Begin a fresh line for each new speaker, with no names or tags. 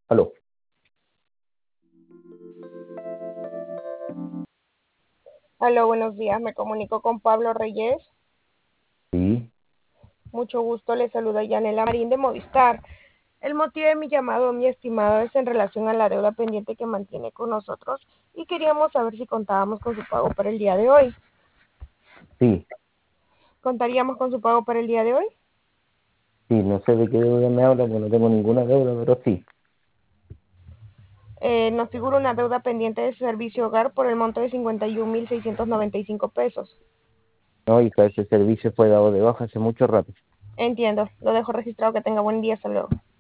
Aló.
Aló, buenos días. Me comunico con Pablo Reyes.
Sí,
Mucho gusto. Le saluda Yanela Marín de Movistar. El motivo de mi llamado, mi estimado, es en relación a la deuda pendiente que mantiene con nosotros y queríamos saber si contábamos con su pago para el día de hoy.
sí,
¿Contaríamos con su pago para el día de hoy?
sí, no sé de qué deuda me habla, porque no tengo ninguna deuda, pero sí.
Nos figura una deuda pendiente de servicio hogar por el monto de 51.695 pesos.
No, hija, ese servicio fue dado de baja hace mucho rato.
Entiendo. Lo dejo registrado. Que tenga buen día. Hasta luego.